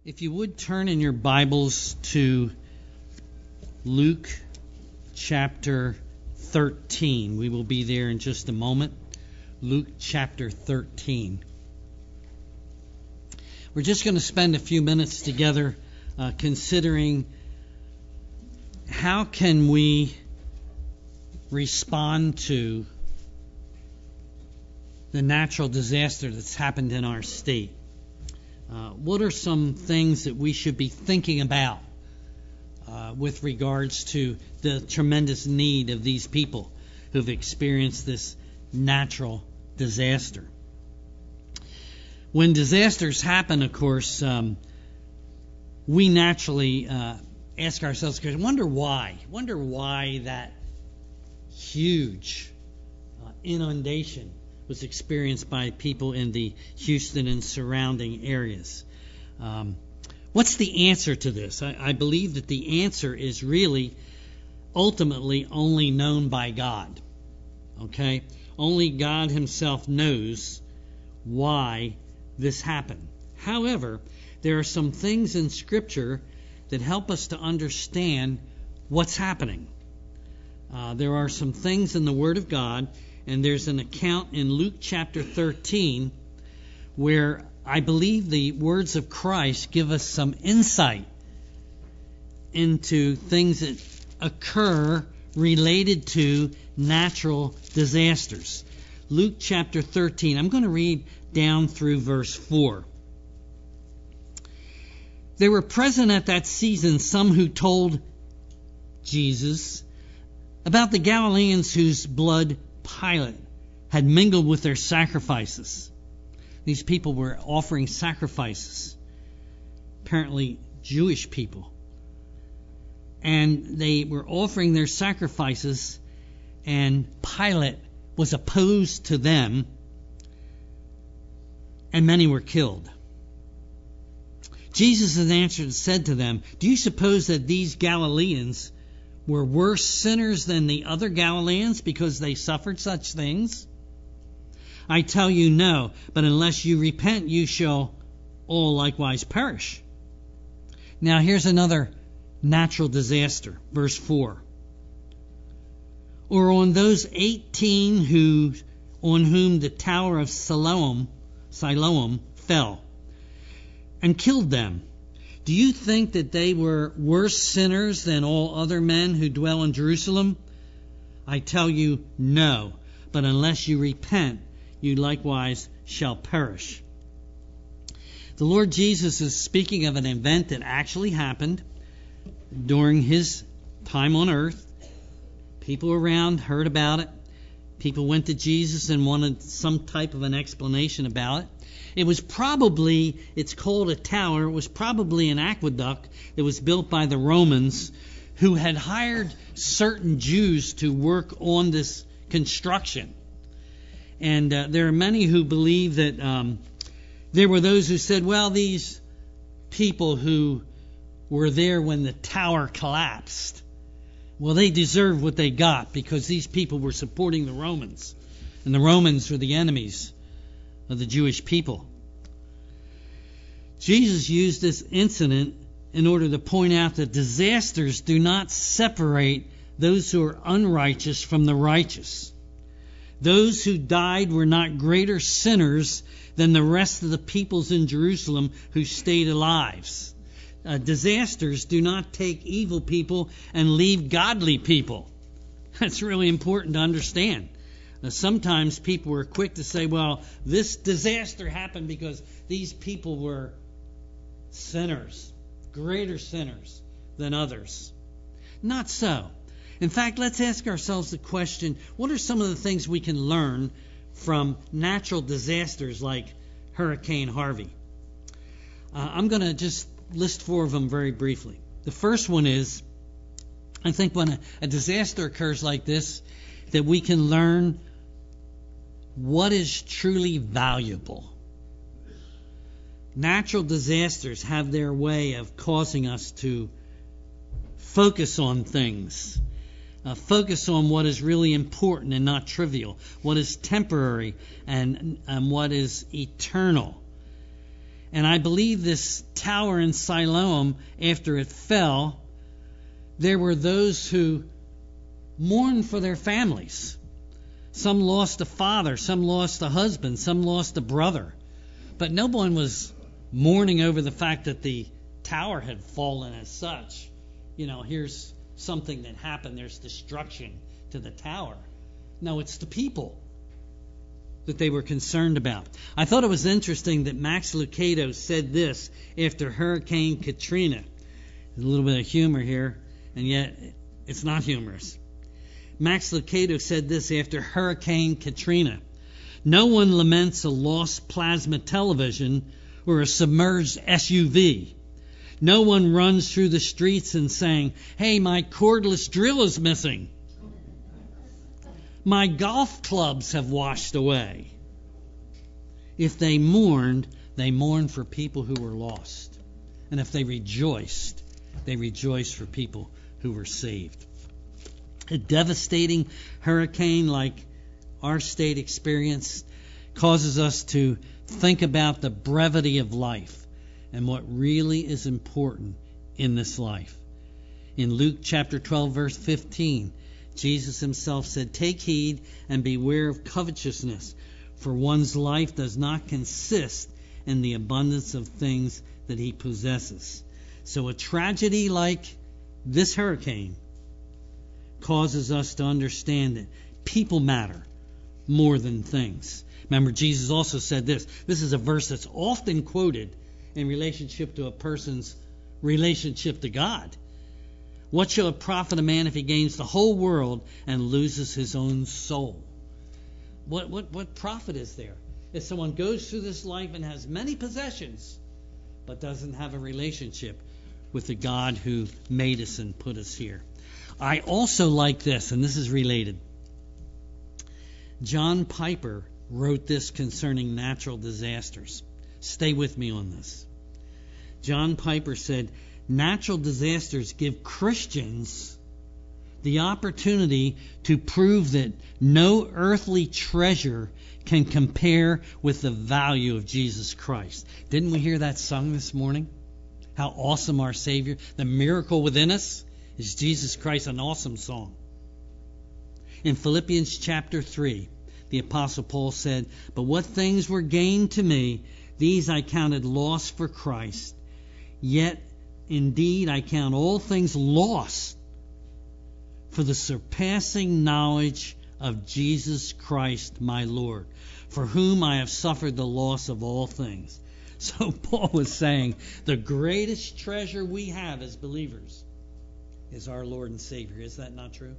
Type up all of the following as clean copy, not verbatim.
If you would turn in your Bibles to Luke chapter 13. We will be there in just a moment. Luke chapter 13. We're just going to spend a few minutes together considering how can we respond to the natural disaster that's happened in our state. What are some things that we should be thinking about with regards to the tremendous need of these people who've experienced this natural disaster? When disasters happen, of course, we naturally ask ourselves, wonder why? Wonder why that huge inundation was experienced by people in the Houston and surrounding areas. What's the answer to this? I believe that the answer is really ultimately only known by God. Okay? Only God Himself knows why this happened. However, there are some things in Scripture that help us to understand what's happening. There are some things in the Word of God, and there's an account in Luke chapter 13 where I believe the words of Christ give us some insight into things that occur related to natural disasters. Luke chapter 13. I'm going to read down through verse 4. There were present at that season some who told Jesus about the Galileans whose blood Pilate had mingled with their sacrifices. These people were offering sacrifices, apparently Jewish people. And they were offering their sacrifices, and Pilate was opposed to them, and many were killed. Jesus in answer said to them, "Do you suppose that these Galileans were worse sinners than the other Galileans because they suffered such things? I tell you, no, but unless you repent, you shall all likewise perish." Now here's another natural disaster. Verse 4. Or on those 18 on whom the tower of Siloam fell and killed them. Do you think that they were worse sinners than all other men who dwell in Jerusalem? I tell you, no. But unless you repent, you likewise shall perish. The Lord Jesus is speaking of an event that actually happened during His time on earth. People around heard about it. People went to Jesus and wanted some type of an explanation about it. It was probably, it's called a tower, it was probably an aqueduct that was built by the Romans who had hired certain Jews to work on this construction. And there are many who believe that there were those who said, well, these people who were there when the tower collapsed, well, they deserve what they got because these people were supporting the Romans. And the Romans were the enemies of the Jewish people. Jesus used this incident in order to point out that disasters do not separate those who are unrighteous from the righteous. Those who died were not greater sinners than the rest of the peoples in Jerusalem who stayed alive. Disasters do not take evil people and leave godly people. That's really important to understand. Sometimes people were quick to say, well, this disaster happened because these people were sinners, greater sinners than others. Not so. In fact, let's ask ourselves the question, what are some of the things we can learn from natural disasters like Hurricane Harvey? I'm going to just list 4 of them very briefly. The first one is, I think when a disaster occurs like this, that we can learn what is truly valuable. Natural disasters have their way of causing us to focus on things. Focus on what is really important and not trivial. What is temporary and what is eternal. And I believe this tower in Siloam, after it fell, there were those who mourned for their families. Some lost a father, some lost a husband, some lost a brother. But no one was mourning over the fact that the tower had fallen as such. Here's something that happened. There's destruction to the tower. No, it's the people that they were concerned about. I thought it was interesting that Max Lucado said this after Hurricane Katrina. There's a little bit of humor here, and yet it's not humorous. Max Lucado said this after Hurricane Katrina. No one laments a lost plasma television or a submerged SUV. No one runs through the streets and saying, "Hey, my cordless drill is missing. My golf clubs have washed away." If they mourned for people who were lost. And if they rejoiced for people who were saved. A devastating hurricane like our state experienced causes us to think about the brevity of life and what really is important in this life. In Luke chapter 12, verse 15, Jesus himself said, "Take heed and beware of covetousness, for one's life does not consist in the abundance of things that he possesses." So a tragedy like this hurricane causes us to understand that people matter more than things. Remember, Jesus also said this. This is a verse that's often quoted in relationship to a person's relationship to God. What shall it profit a man if he gains the whole world and loses his own soul? What profit is there if someone goes through this life and has many possessions but doesn't have a relationship with the God who made us and put us here? I also like this, and this is related. John Piper wrote this concerning natural disasters. Stay with me on this. John Piper said, "Natural disasters give Christians the opportunity to prove that no earthly treasure can compare with the value of Jesus Christ." Didn't we hear that sung this morning? How awesome our Savior, the miracle within us is Jesus Christ, an awesome song. In Philippians chapter 3, the Apostle Paul said, "But what things were gained to me, these I counted loss for Christ. Yet indeed I count all things lost for the surpassing knowledge of Jesus Christ my Lord, for whom I have suffered the loss of all things." So Paul was saying the greatest treasure we have as believers is our Lord and Savior. Is that not true?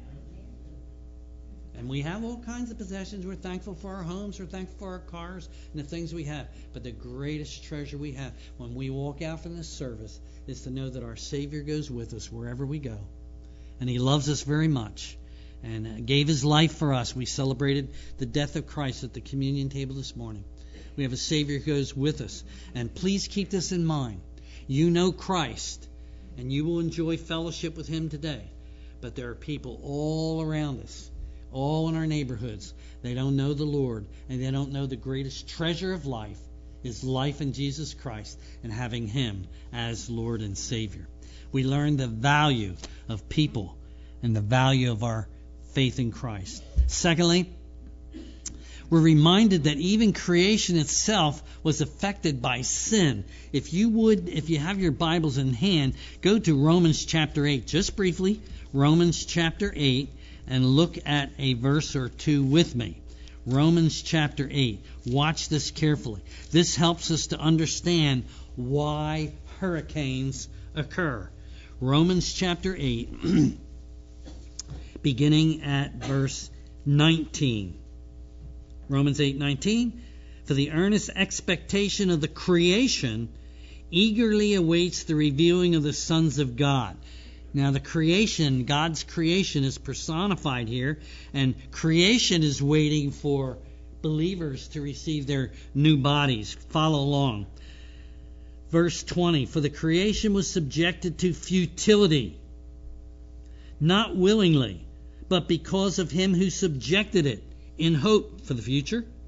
And we have all kinds of possessions. We're thankful for our homes. We're thankful for our cars and the things we have. But the greatest treasure we have when we walk out from this service is to know that our Savior goes with us wherever we go. And He loves us very much and gave His life for us. We celebrated the death of Christ at the communion table this morning. We have a Savior who goes with us. And please keep this in mind. You know Christ, and you will enjoy fellowship with Him today. But there are people all around us, all in our neighborhoods. They don't know the Lord, and they don't know the greatest treasure of life is life in Jesus Christ and having Him as Lord and Savior. We learn the value of people and the value of our faith in Christ. Secondly, we're reminded that even creation itself was affected by sin. If you have your Bibles in hand, go to Romans chapter 8, just briefly, Romans chapter 8, and look at a verse or two with me. Romans chapter 8. Watch this carefully. This helps us to understand why hurricanes occur. Romans chapter 8, beginning at verse 19. Romans 8:19, "For the earnest expectation of the creation eagerly awaits the revealing of the sons of God." Now the creation, God's creation, is personified here, and creation is waiting for believers to receive their new bodies. Follow along. Verse 20, "For the creation was subjected to futility, not willingly, but because of Him who subjected it, in hope for the future.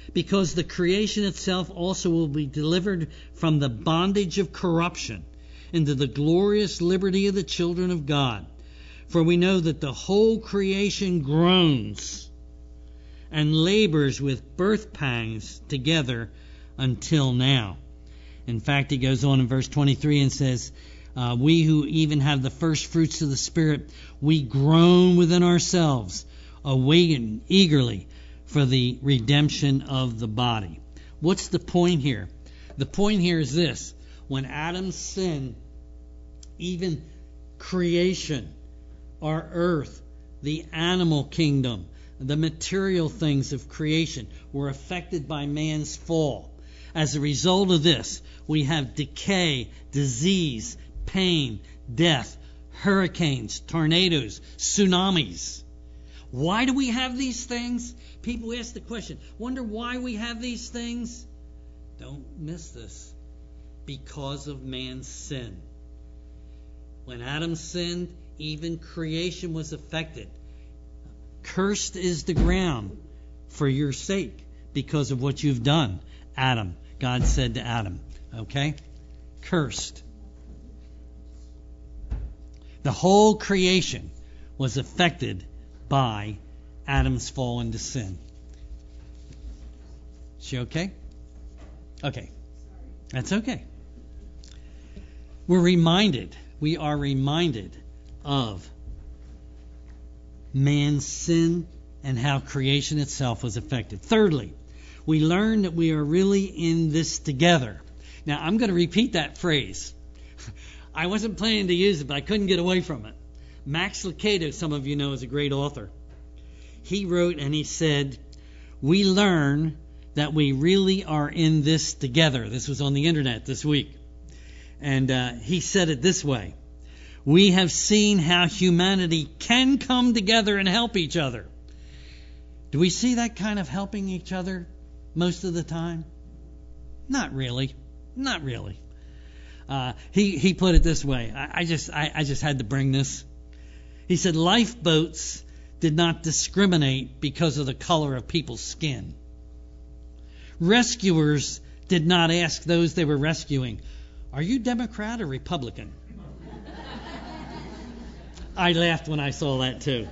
because the creation itself also will be delivered from the bondage of corruption into the glorious liberty of the children of God. For we know that the whole creation groans and labors with birth pangs together until now. In fact, he goes on in verse 23 and says, we who even have the first fruits of the Spirit, we groan within ourselves, awaiting eagerly for the redemption of the body. What's the point here? The point here is this. When Adam sinned, even creation, our earth, the animal kingdom, the material things of creation were affected by man's fall. As a result of this, we have decay, disease, pain, death, hurricanes, tornadoes, tsunamis. Why do we have these things? People ask the question, wonder why we have these things? Don't miss this. Because of man's sin. When Adam sinned, even creation was affected. Cursed is the ground for your sake because of what you've done, Adam. God said to Adam, okay? Cursed. The whole creation was affected by Adam's fall into sin. Is she okay? Okay. That's okay. We are reminded of man's sin and how creation itself was affected. Thirdly, we learn that we are really in this together. Now, I'm going to repeat that phrase. I wasn't planning to use it, but I couldn't get away from it. Max Lucado, some of you know, is a great author. He wrote and he said, we learn that we really are in this together. This was on the internet this week. And he said it this way. We have seen how humanity can come together and help each other. Do we see that kind of helping each other most of the time? Not really. Not really. He put it this way. I just had to bring this. He said lifeboats did not discriminate because of the color of people's skin. Rescuers did not ask those they were rescuing, are you Democrat or Republican? I laughed when I saw that too.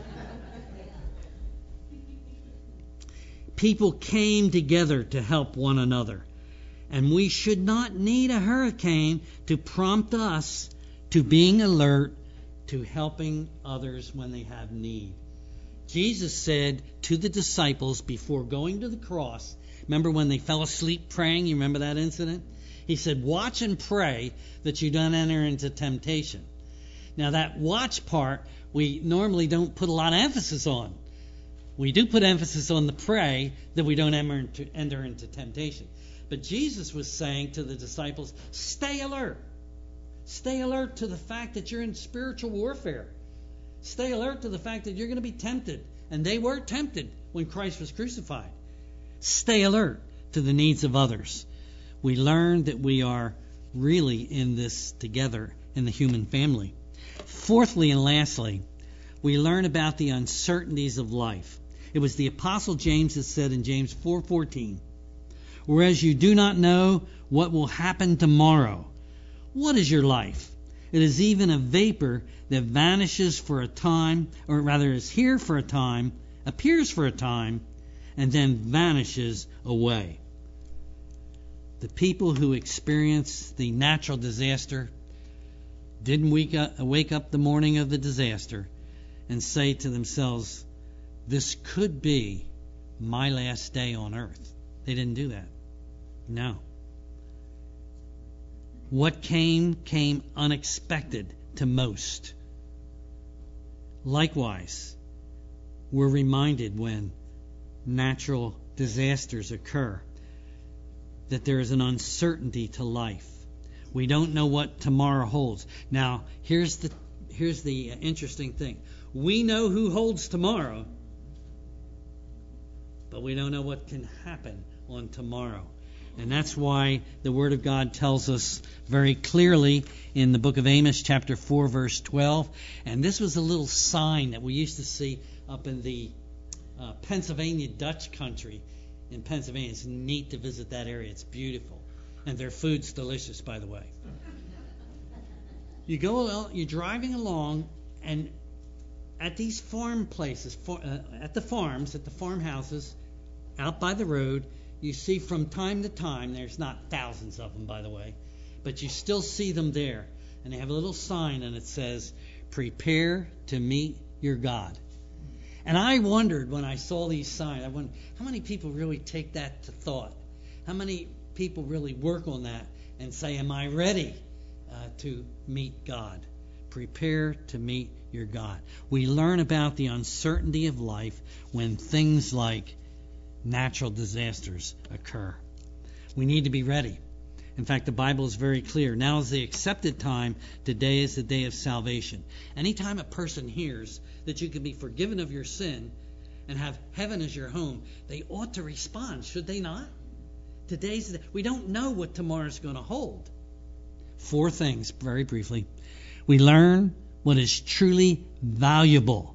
People came together to help one another. And we should not need a hurricane to prompt us to being alert to helping others when they have need. Jesus said to the disciples before going to the cross, remember when they fell asleep praying? You remember that incident? He said, watch and pray that you don't enter into temptation. Now that watch part, we normally don't put a lot of emphasis on. We do put emphasis on the pray that we don't enter into temptation. But Jesus was saying to the disciples, stay alert. Stay alert to the fact that you're in spiritual warfare. Stay alert to the fact that you're going to be tempted. And they were tempted when Christ was crucified. Stay alert to the needs of others. We learn that we are really in this together in the human family. Fourthly and lastly, we learn about the uncertainties of life. It was the Apostle James that said in James 4:14, whereas you do not know what will happen tomorrow. What is your life? It is even a vapor that vanishes for a time, or rather is here for a time, appears for a time, and then vanishes away. The people who experienced the natural disaster didn't wake up the morning of the disaster and say to themselves, this could be my last day on earth. They didn't do that. No. What came unexpected to most. Likewise, we're reminded when natural disasters occur that there is an uncertainty to life. We don't know what tomorrow holds. Now, here's the interesting thing. We know who holds tomorrow, but we don't know what can happen on tomorrow. And that's why the Word of God tells us very clearly in the book of Amos, chapter 4, verse 12. And this was a little sign that we used to see up in the Pennsylvania Dutch country in Pennsylvania. It's neat to visit that area. It's beautiful. And their food's delicious, by the way. You're driving along, and at these farm places, at the farmhouses, out by the road, you see from time to time, there's not thousands of them, by the way, but you still see them there. And they have a little sign, and it says, "Prepare to meet your God." And I wondered when I saw these signs, I wondered, how many people really take that to thought? How many people really work on that and say, am I ready to meet God? Prepare to meet your God. We learn about the uncertainty of life when things like natural disasters occur. We need to be ready. In fact, the Bible is very clear. Now is the accepted time. Today is the day of salvation. Anytime a person hears that you can be forgiven of your sin and have heaven as your home, they ought to respond, should they not? We don't know what tomorrow's going to hold. 4 things, very briefly. We learn what is truly valuable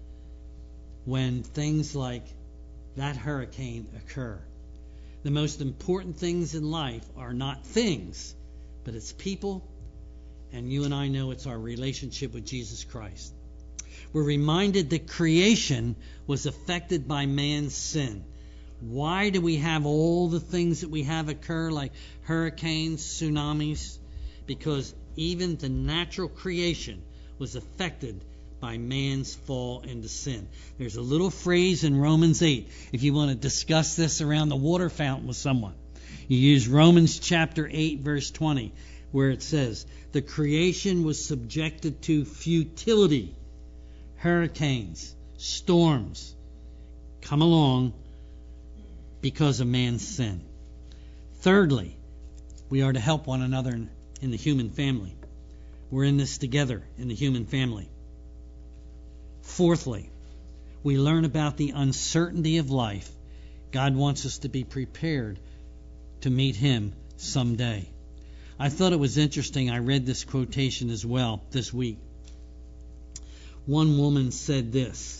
when things like that hurricane occur. The most important things in life are not things, but it's people, and you and I know it's our relationship with Jesus Christ. We're reminded that creation was affected by man's sin. Why do we have all the things that we have occur, like hurricanes, tsunamis? Because even the natural creation was affected by man's fall into sin. There's a little phrase in Romans 8. If you want to discuss this around the water fountain with someone, you use Romans chapter 8, verse 20, where it says, the creation was subjected to futility. Hurricanes, storms come along because of man's sin. Thirdly, we are to help one another in the human family. We're in this together in the human family. Fourthly, we learn about the uncertainty of life. God wants us to be prepared to meet Him someday. I thought it was interesting. I read this quotation as well this week. One woman said this: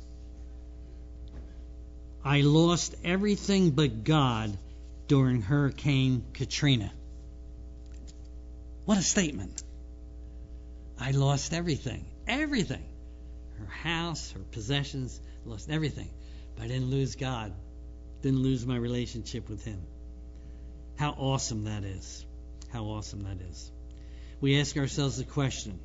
I lost everything but God during Hurricane Katrina. What a statement. I lost everything. Everything. Her house, her possessions, lost everything. But I didn't lose God. Didn't lose my relationship with Him. How awesome that is. How awesome that is. We ask ourselves the question,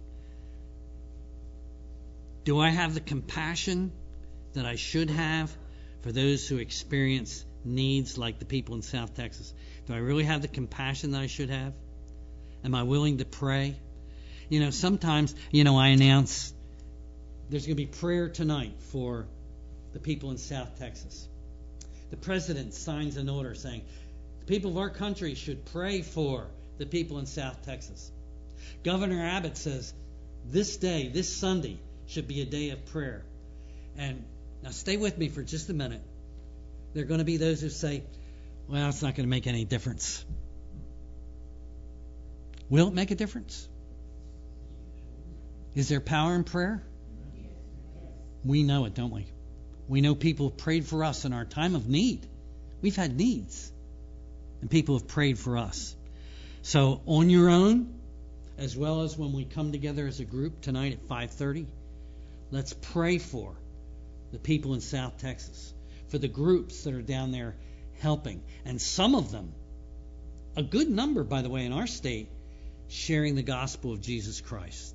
do I have the compassion that I should have for those who experience needs like the people in South Texas? Do I really have the compassion that I should have? Am I willing to pray? Sometimes, I announce there's going to be prayer tonight for the people in South Texas. The president signs an order saying the people of our country should pray for the people in South Texas. Governor Abbott says this day, this Sunday, should be a day of prayer. And now stay with me for just a minute. There are going to be those who say, well, it's not going to make any difference. Will it make a difference? Is there power in prayer? We know it, don't we? We know people have prayed for us in our time of need. We've had needs, and people have prayed for us. So on your own, as well as when we come together as a group tonight at 5:30, let's pray for the people in South Texas, for the groups that are down there helping. And some of them, a good number, by the way, in our state, sharing the gospel of Jesus Christ.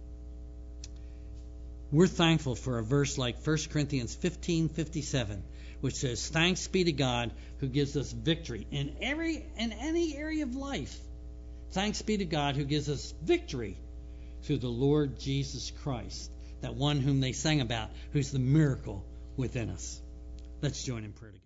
We're thankful for a verse like 1 Corinthians 15:57, which says, thanks be to God who gives us victory in any area of life. Thanks be to God who gives us victory through the Lord Jesus Christ, that one whom they sang about, who's the miracle within us. Let's join in prayer together.